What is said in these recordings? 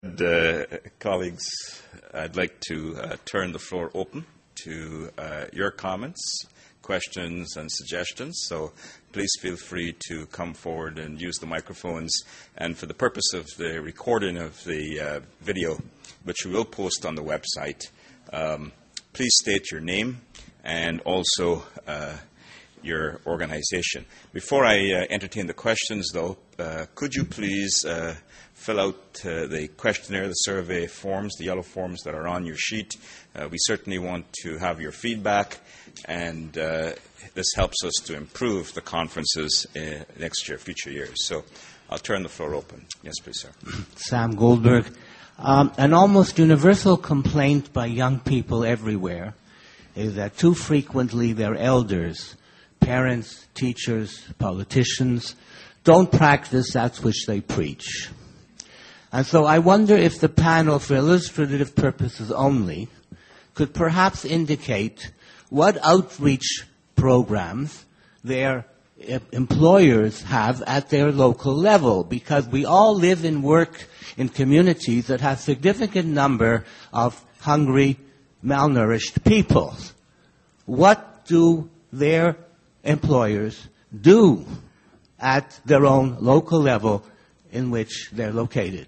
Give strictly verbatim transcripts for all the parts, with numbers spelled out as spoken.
Uh, colleagues, I'd like to uh, turn the floor open to uh, your comments, questions, and suggestions. So please feel free to come forward and use the microphones. And for the purpose of the recording of the uh, video, which we will post on the website, um, please state your name and also uh, your organization. Before I uh, entertain the questions, though, uh, could you please uh, fill out uh, the questionnaire, the survey forms, the yellow forms that are on your sheet. Uh, we certainly want to have your feedback, and uh, this helps us to improve the conferences uh, next year, future years. So I'll turn the floor open. Yes, please, sir. Sam Goldberg. Um, an almost universal complaint by young people everywhere is that too frequently their elders, parents, teachers, politicians, don't practice that which they preach. And so I wonder if the panel, for illustrative purposes only, could perhaps indicate what outreach programs their employers have at their local level, because we all live and work in communities that have significant number of hungry, malnourished people. What do their employers do at their own local level in which they're located?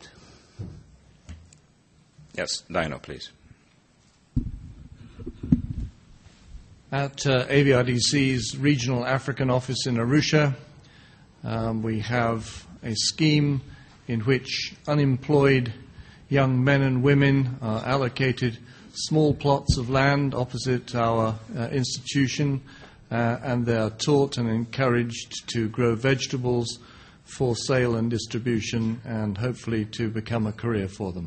Yes, Dino, please. At uh, A V R D C's regional African office in Arusha, um, we have a scheme in which unemployed young men and women are allocated small plots of land opposite our uh, institution, uh, and they are taught and encouraged to grow vegetables for sale and distribution, and hopefully to become a career for them.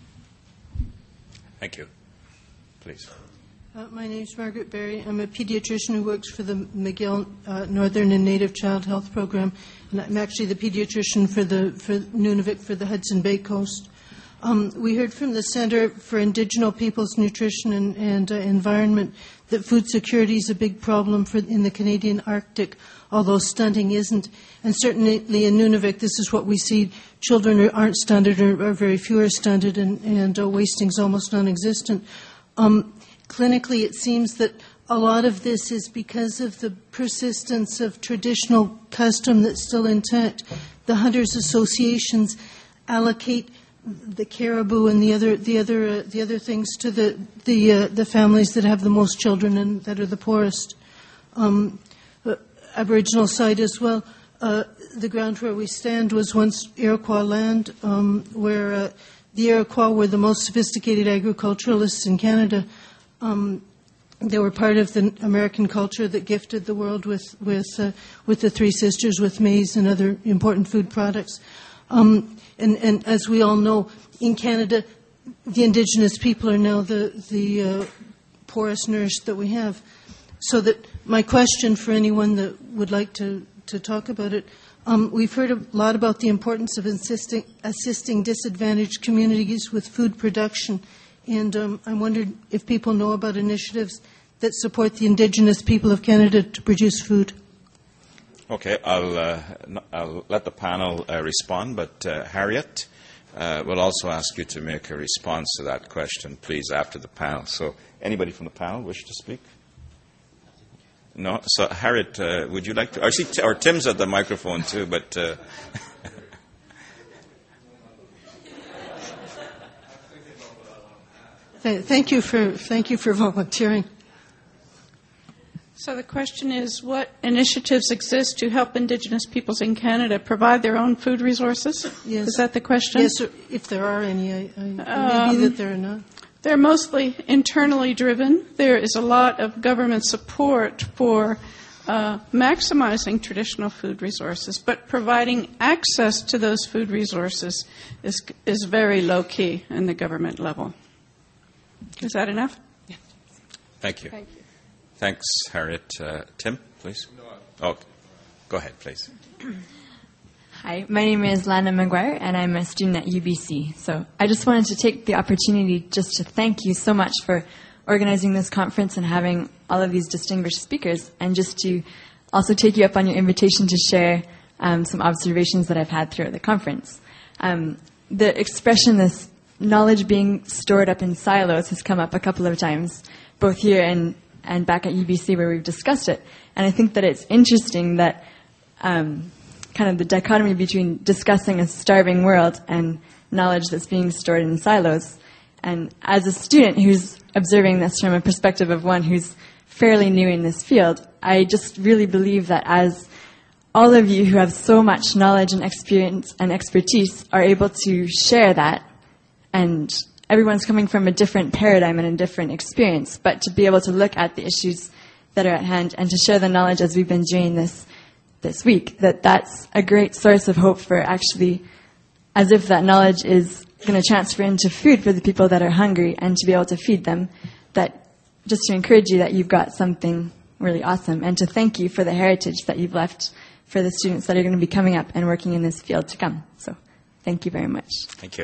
Thank you. Please. Uh, my name is Margaret Berry. I'm a pediatrician who works for the McGill uh, Northern and Native Child Health Program, and I'm actually the pediatrician for the for Nunavik for the Hudson Bay Coast. Um, we heard from the Centre for Indigenous Peoples Nutrition and, and uh, Environment that food security is a big problem for in the Canadian Arctic, although stunting isn't. And certainly in Nunavik, this is what we see. Children are, aren't stunted, or, or very few are stunted, and, and uh, wasting is almost non-existent. Um, clinically, it seems that a lot of this is because of the persistence of traditional custom that's still intact. The hunters' associations allocate the caribou and the other the other uh, the other things to the the uh, the families that have the most children and that are the poorest. Um, uh, Aboriginal side as well. Uh, the ground where we stand was once Iroquois land, um, where uh, the Iroquois were the most sophisticated agriculturalists in Canada. Um, they were part of the American culture that gifted the world with with uh, with the Three Sisters, with maize and other important food products. Um, and, and as we all know, in Canada, the Indigenous people are now the the uh, poorest nourished that we have. So that my question for anyone that would like to, to talk about it, um, we've heard a lot about the importance of assisting, assisting disadvantaged communities with food production. And um, I wondered if people know about initiatives that support the Indigenous people of Canada to produce food. Okay, I'll, uh, I'll let the panel uh, respond, but uh, Harriet uh, will also ask you to make a response to that question, please, after the panel. So anybody from the panel wish to speak? No? So Harriet, uh, would you like to? Or, see, or Tim's at the microphone too, but... Uh, Thank you for thank you for volunteering. So the question is, what initiatives exist to help Indigenous peoples in Canada provide their own food resources? Yes. Is that the question? Yes, if there are any. I, I, Um, maybe that there are not. They're mostly internally driven. There is a lot of government support for uh, maximizing traditional food resources, but providing access to those food resources is is very low key in the government level. Is that enough? Yeah. Thank you. Thank you. Thanks, Harriet. Uh, Tim, please. Oh, go ahead, please. Hi, my name is Lana McGuire, and I'm a student at U B C. So I just wanted to take the opportunity just to thank you so much for organizing this conference and having all of these distinguished speakers, and just to also take you up on your invitation to share um, some observations that I've had throughout the conference. Um, the expression, this knowledge being stored up in silos, has come up a couple of times, both here and, and back at U B C where we've discussed it. And I think that it's interesting that um, kind of the dichotomy between discussing a starving world and knowledge that's being stored in silos. And as a student who's observing this from a perspective of one who's fairly new in this field, I just really believe that as all of you who have so much knowledge and experience and expertise are able to share that, and everyone's coming from a different paradigm and a different experience, but to be able to look at the issues that are at hand and to share the knowledge as we've been doing this this week, that that's a great source of hope for actually, as if that knowledge is going to transfer into food for the people that are hungry and to be able to feed them, that just to encourage you that you've got something really awesome, and to thank you for the heritage that you've left for the students that are going to be coming up and working in this field to come. So thank you very much. Thank you.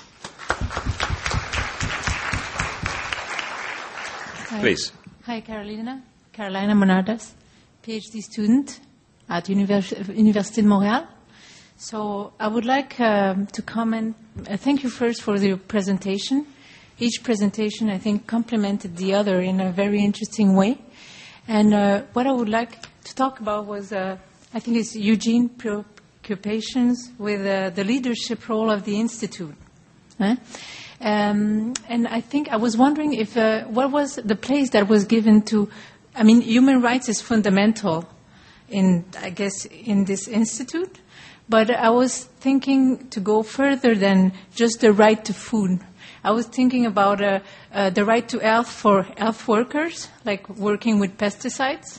Hi. Please. Hi, Carolina. Carolina Monardas, PhD student at Univers- Université de Montréal. So I would like um, to comment. Uh, thank you first for the presentation. Each presentation, I think, complemented the other in a very interesting way. And uh, what I would like to talk about was, uh, I think, it's Eugene preoccupations with uh, the leadership role of the Institute. Eh? Um, and I think I was wondering if uh, what was the place that was given to, I mean, human rights is fundamental in, I guess, in this institute. But I was thinking to go further than just the right to food. I was thinking about uh, uh, the right to health for health workers, like working with pesticides.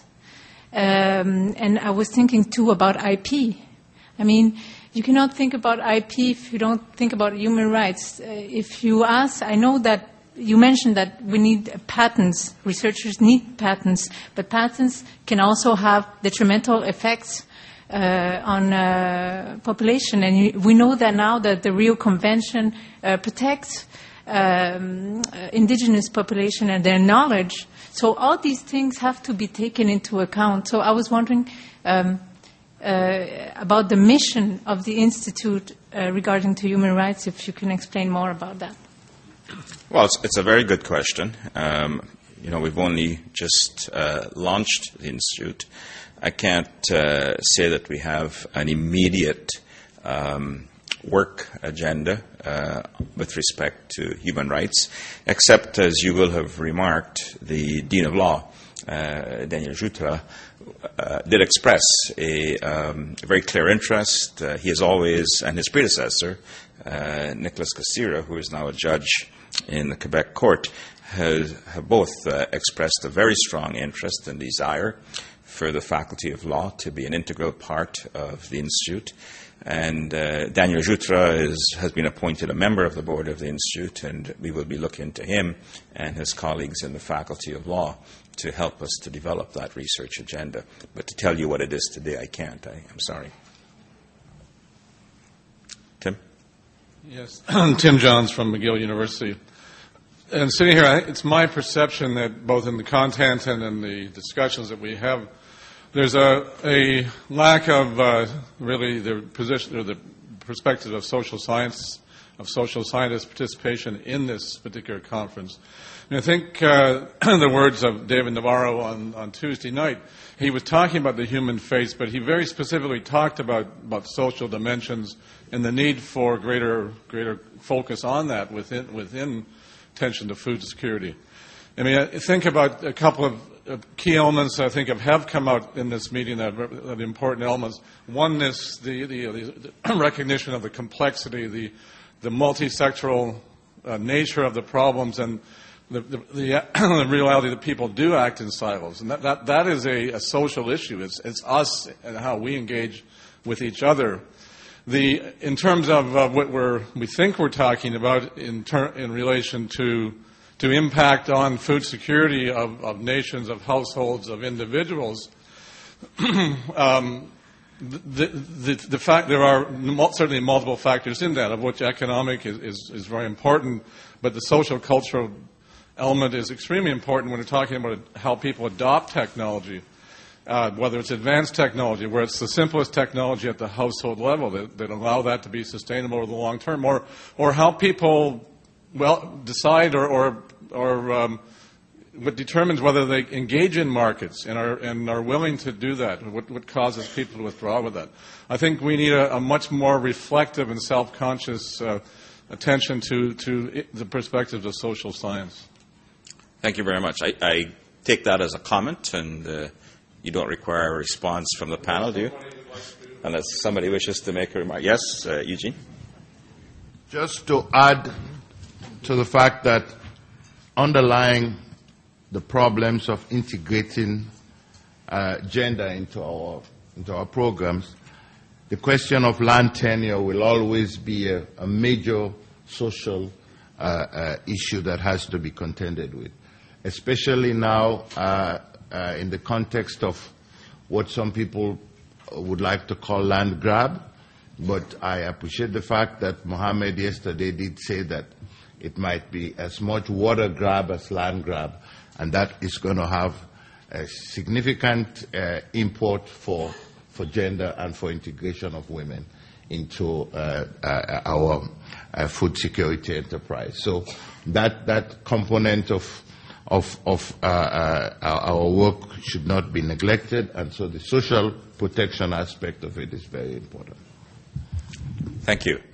Um, and I was thinking, too, about I P. I mean, you cannot think about I P if you don't think about human rights. Uh, if you ask, I know that you mentioned that we need patents. Researchers need patents. But patents can also have detrimental effects Uh, on uh, population, and you, we know that now that the Rio Convention uh, protects um, uh, indigenous population and their knowledge. So all these things have to be taken into account. So I was wondering um, uh, about the mission of the Institute uh, regarding to human rights, if you can explain more about that. Well, it's, it's a very good question. Um, you know, we've only just uh, launched the Institute. I can't uh, say that we have an immediate um, work agenda uh, with respect to human rights, except, as you will have remarked, the Dean of Law, uh, Daniel Jutra, uh, did express a, um, a very clear interest. Uh, he has always, and his predecessor, uh, Nicholas Castira, who is now a judge in the Quebec court, has, have both uh, expressed a very strong interest and desire for the Faculty of Law to be an integral part of the Institute. And uh, Daniel Jutra is, has been appointed a member of the board of the Institute, and we will be looking to him and his colleagues in the Faculty of Law to help us to develop that research agenda. But to tell you what it is today, I can't. I, I'm sorry. Tim? Yes, Tim Johns from McGill University. And sitting here, I, it's my perception that both in the content and in the discussions that we have, there's a, a lack of uh, really the position or the perspective of social science, of social scientist participation in this particular conference. And I think uh, the words of David Navarro on, on Tuesday night, he was talking about the human face, but he very specifically talked about, about social dimensions and the need for greater greater focus on that within within attention to food security. I mean, I think about a couple of uh, key elements I think have come out in this meeting that are, that are important elements. One is the, the, the recognition of the complexity, the, the multi-sectoral uh, nature of the problems, and the, the, the, the reality that people do act in silos. And that, that, that is a, a social issue. It's, it's us and how we engage with each other. The, in terms of uh, what we're, we think we're talking about in, ter- in relation to, to impact on food security of, of nations, of households, of individuals, um, the, the, the fact there are certainly multiple factors in that, of which economic is, is, is very important, but the social cultural element is extremely important when we're talking about how people adopt technology. uh, whether it's advanced technology, where it's the simplest technology at the household level that, that allow that to be sustainable over the long term, or or how people well decide or or, or um, what determines whether they engage in markets and are and are willing to do that. What, what causes people to withdraw with that? I think we need a, a much more reflective and self-conscious uh, attention to to the perspectives of social science. Thank you very much. I, I take that as a comment, and uh, you don't require a response from the panel, do you? Unless somebody wishes to make a remark. Yes, uh, Eugene? Just to add to the fact that underlying the problems of integrating uh, gender into our into our programs, the question of land tenure will always be a, a major social uh, uh, issue that has to be contended with, especially now uh, uh, in the context of what some people would like to call land grab. But I appreciate the fact that Mohammed yesterday did say that it might be as much water grab as land grab, and that is going to have a significant uh, import for, for gender and for integration of women into uh, uh, our uh, food security enterprise. So that, that component of, of, of uh, uh, our work should not be neglected, and so the social protection aspect of it is very important. Thank you.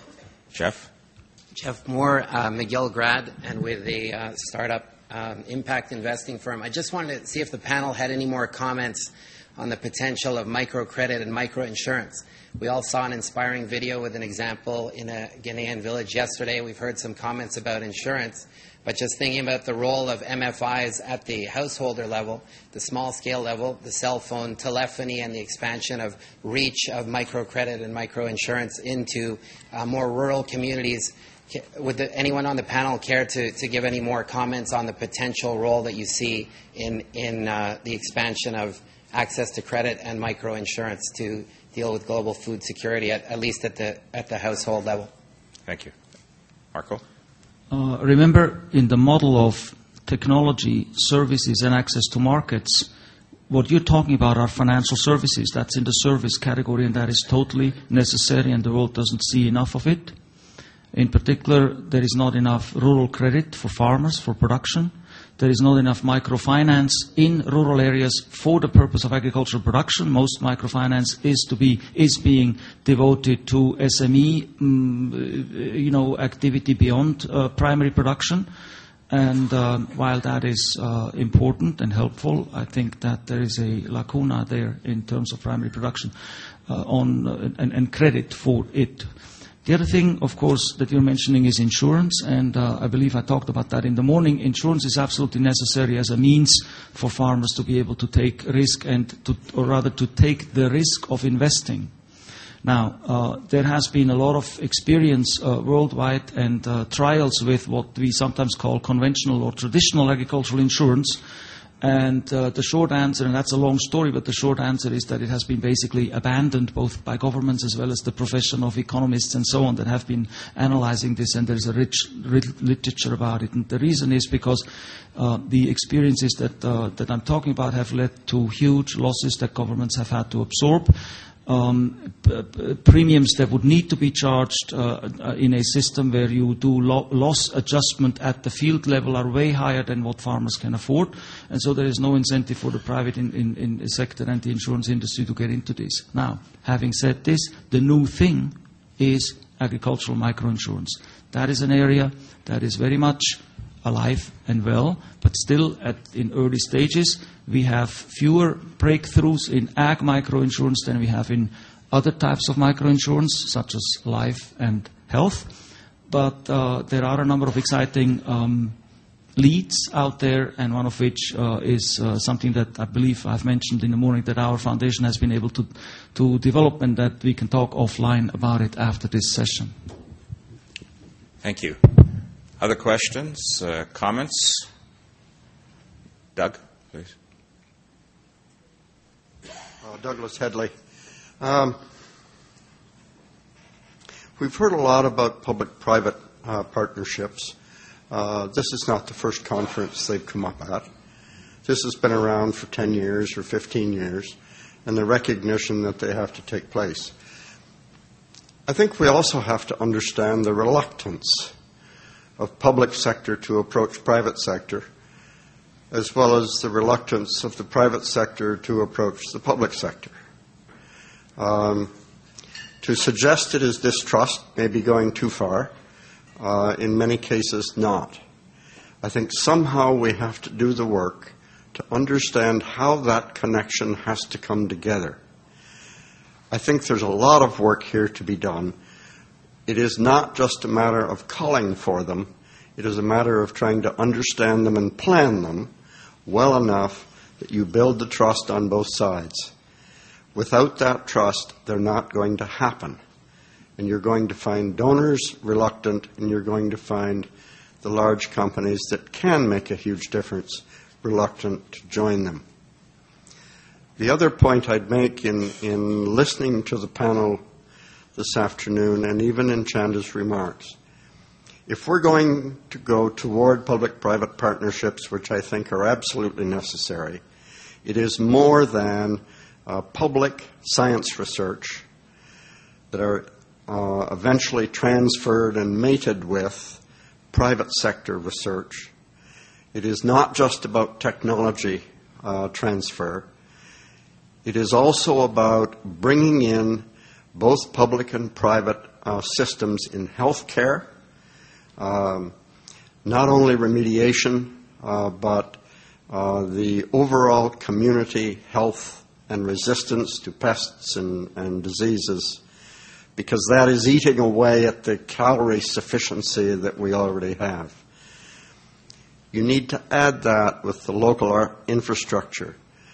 Jeff? Jeff Moore, uh, McGill grad, and with a uh, startup um, impact investing firm. I just wanted to see if the panel had any more comments on the potential of microcredit and microinsurance. We all saw an inspiring video with an example in a Ghanaian village yesterday. We've heard some comments about insurance, but just thinking about the role of M F Is at the householder level, the small scale level, the cell phone, telephony, and the expansion of reach of microcredit and microinsurance into uh, more rural communities. Would the, anyone on the panel care to, to give any more comments on the potential role that you see in, in uh, the expansion of access to credit and microinsurance to deal with global food security, at, at least at the, at the household level? Thank you. Marco? Uh, remember, in the model of technology, services, and access to markets, what you're talking about are financial services. That's in the service category, and that is totally necessary, and the world doesn't see enough of it. In particular, there is not enough rural credit for farmers, for production. There is not enough microfinance in rural areas for the purpose of agricultural production. Most microfinance is to be is being devoted to S M E, um, you know, activity beyond uh, primary production. And uh, while that is uh, important and helpful, I think that there is a lacuna there in terms of primary production uh, on uh, and, and credit for it. The other thing, of course, that you're mentioning is insurance, and uh, I believe I talked about that in the morning. Insurance is absolutely necessary as a means for farmers to be able to take risk, and to, or rather to take the risk of investing. Now, uh, there has been a lot of experience uh, worldwide and uh, trials with what we sometimes call conventional or traditional agricultural insurance. And uh, the short answer, and that's a long story, but the short answer is that it has been basically abandoned both by governments as well as the profession of economists and so on that have been analyzing this, and there's a rich literature about it. And the reason is because uh, the experiences that, uh, that I'm talking about have led to huge losses that governments have had to absorb. Um, p- p- premiums that would need to be charged uh, uh, in a system where you do lo- loss adjustment at the field level are way higher than what farmers can afford, and so there is no incentive for the private in, in, in sector and the insurance industry to get into this. Now, having said this, the new thing is agricultural microinsurance. That is an area that is very much alive and well, but still at, in early stages. We have fewer breakthroughs in ag microinsurance than we have in other types of microinsurance, such as life and health. But uh, there are a number of exciting um, leads out there, and one of which uh, is uh, something that I believe I've mentioned in the morning that our foundation has been able to, to develop, and that we can talk offline about it after this session. Thank you. Other questions, uh, comments? Doug, please. Uh, Douglas Headley. Um, we've heard a lot about public-private uh, partnerships. Uh, this is not the first conference they've come up at. this has been around for ten years or fifteen years, and the recognition that they have to take place. I think we also have to understand the reluctance of public sector to approach private sector, as well as the reluctance of the private sector to approach the public sector. Um, to suggest it is distrust may be going too far. Uh, in many cases, not. I think somehow we have to do the work to understand how that connection has to come together. I think there's a lot of work here to be done. It is not just a matter of calling for them. It is a matter of trying to understand them and plan them well enough that you build the trust on both sides. Without that trust, they're not going to happen. And you're going to find donors reluctant, and you're going to find the large companies that can make a huge difference reluctant to join them. The other point I'd make in, in listening to the panel this afternoon, and even in Chanda's remarks, if we're going to go toward public-private partnerships, which I think are absolutely necessary, it is more than uh, public science research that are uh, eventually transferred and mated with private sector research. It is not just about technology uh, transfer. It is also about bringing in both public and private uh, systems in healthcare, um, not only remediation, uh, but uh, the overall community health and resistance to pests and, and diseases, because that is eating away at the calorie sufficiency that we already have. You need to add that with the local infrastructure.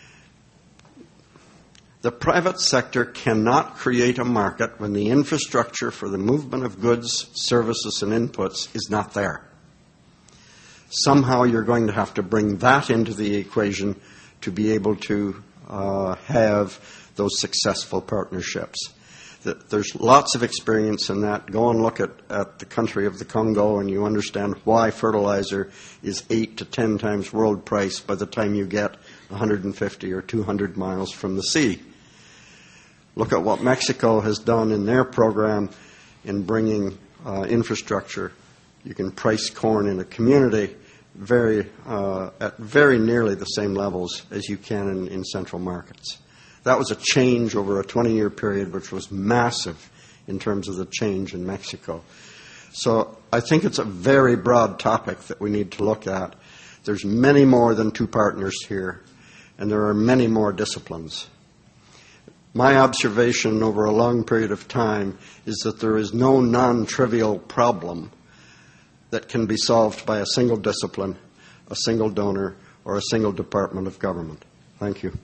The private sector cannot create a market when the infrastructure for the movement of goods, services, and inputs is not there. Somehow you're going to have to bring that into the equation to be able to uh, have those successful partnerships. There's lots of experience in that. Go and look at, at the country of the Congo, and you understand why fertilizer is eight to ten times world price by the time you get one hundred fifty or two hundred miles from the sea. Look at what Mexico has done in their program in bringing uh, infrastructure. You can price corn in a community very uh, at very nearly the same levels as you can in, in central markets. That was a change over a twenty-year period, which was massive in terms of the change in Mexico. So I think it's a very broad topic that we need to look at. There's many more than two partners here, and there are many more disciplines. My observation over a long period of time is that there is no non-trivial problem that can be solved by a single discipline, a single donor, or a single department of government. Thank you.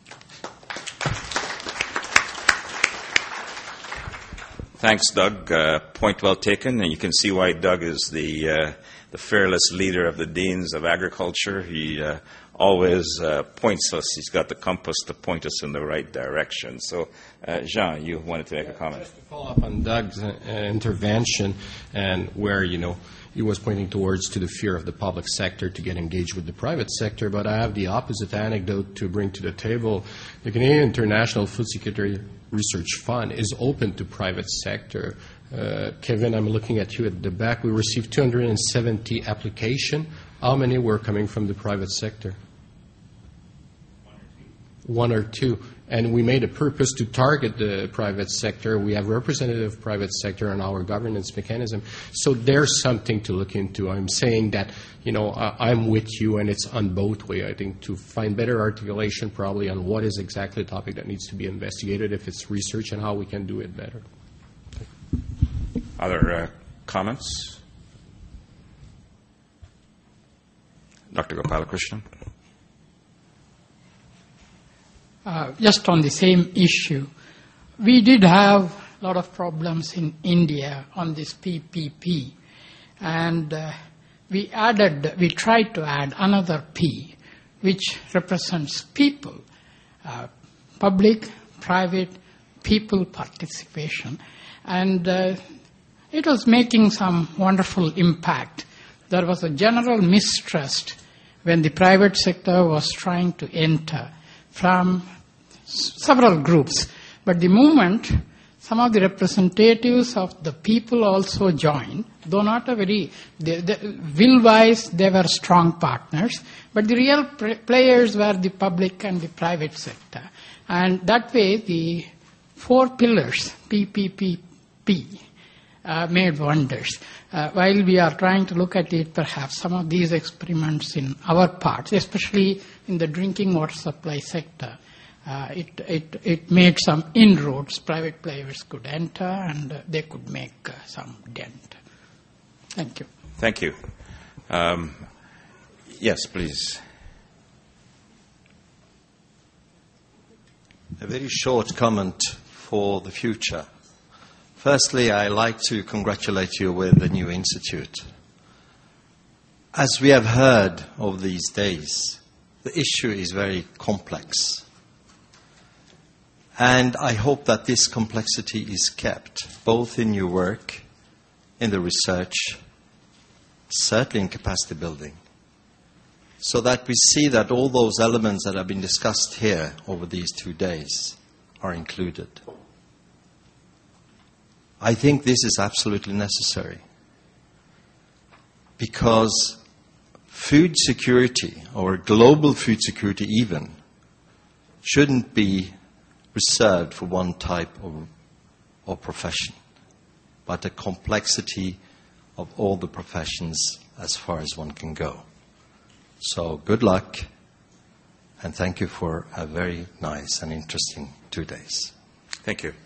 Thanks, Doug. Uh, point well taken, and you can see why Doug is the uh, the fearless leader of the Deans of Agriculture. He uh, always uh, points us. He's got the compass to point us in the right direction. So, uh, Jean, you wanted to make a comment. Just to follow up on Doug's uh, intervention, and where, you know, he was pointing towards to the fear of the public sector to get engaged with the private sector, but I have the opposite anecdote to bring to the table. The Canadian International Food Security Research Fund is open to private sector. Uh, Kevin, I'm looking at you at the back. We received two hundred seventy applications. How many were coming from the private sector? One or two. And we made a purpose to target the private sector. We have representative private sector in our governance mechanism. So there's something to look into. I'm saying that, you know, I'm with you, and it's on both ways. I think to find better articulation probably on what is exactly the topic that needs to be investigated, if it's research, and how we can do it better. Other uh, comments? Doctor Gopalakrishnan. Uh, just on the same issue, we did have a lot of problems in India on this P P P, and uh, we added, we tried to add another P, which represents people, uh, public, private, people participation, and uh, it was making some wonderful impact. There was a general mistrust when the private sector was trying to enter from s- several groups. But the moment some of the representatives of the people also joined, though not a very, they, they, will-wise they were strong partners, but the real pr- players were the public and the private sector. And that way the four pillars, P P P P, uh, made wonders. Uh, while we are trying to look at it, perhaps some of these experiments in our parts, especially in the drinking water supply sector, uh, it, it, it made some inroads. Private players could enter and uh, they could make uh, some dent. Thank you. Thank you. Um, yes, please. A very short comment for the future. Firstly, I'd like to congratulate you with the new institute. As we have heard over these days, the issue is very complex. And I hope that this complexity is kept, both in your work, in the research, certainly in capacity building, so that we see that all those elements that have been discussed here over these two days are included. I think this is absolutely necessary because food security, or global food security even, shouldn't be reserved for one type of, of profession, but a complexity of all the professions as far as one can go. So good luck, and thank you for a very nice and interesting two days. Thank you.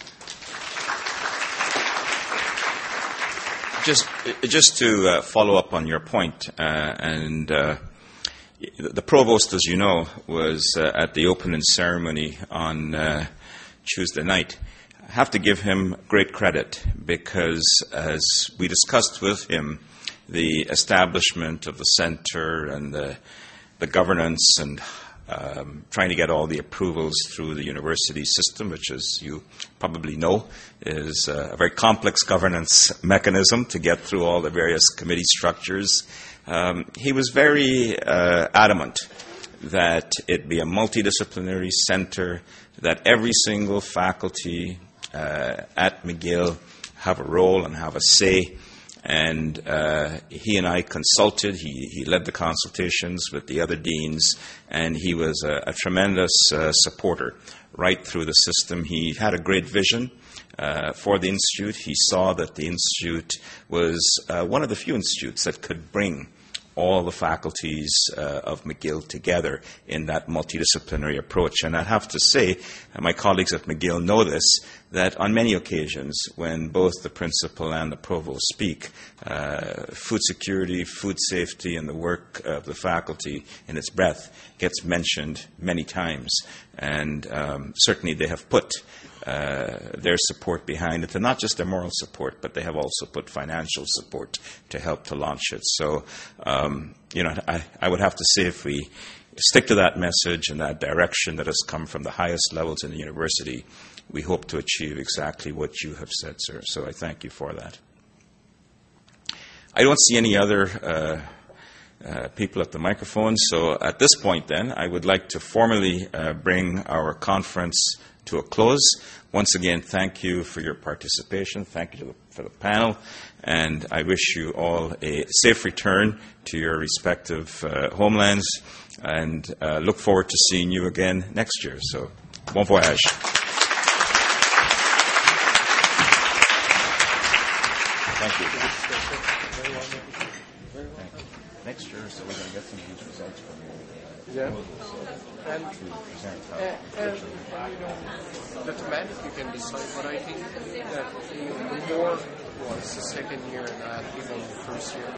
Just, just to uh, follow up on your point, uh, and uh, the provost, as you know, was uh, at the opening ceremony on uh, Tuesday night. I have to give him great credit because, as we discussed with him, the establishment of the center and the, the governance and um, trying to get all the approvals through the university system, which, as you probably know, is a very complex governance mechanism to get through all the various committee structures. Um, he was very uh, adamant that it be a multidisciplinary center, that every single faculty uh, at McGill have a role and have a say. And uh, he and I consulted. He, he led the consultations with the other deans, and he was a, a tremendous uh, supporter right through the system. He had a great vision uh, for the Institute. He saw that the Institute was uh, one of the few institutes that could bring all the faculties uh, of McGill together in that multidisciplinary approach. And I have to say, and my colleagues at McGill know this, that on many occasions when both the principal and the provost speak, uh, food security, food safety, and the work of the faculty in its breadth gets mentioned many times. And um, certainly they have put Uh, their support behind it, and not just their moral support, but they have also put financial support to help to launch it. So, um, you know, I, I would have to say if we stick to that message and that direction that has come from the highest levels in the university, we hope to achieve exactly what you have said, sir. So I thank you for that. I don't see any other uh, uh, people at the microphone. So at this point, then, I would like to formally uh, bring our conference to a close. Once again, thank you for your participation. Thank you to the, for the panel. And I wish you all a safe return to your respective uh, homelands, and uh, look forward to seeing you again next year. So, bon voyage. Thank you. Next year, so we're going to get some of these results from you. Yeah. And to present how Uh, uh, you know, the thematic you can decide, but I think that you know, the more was the second year and uh, even the first year.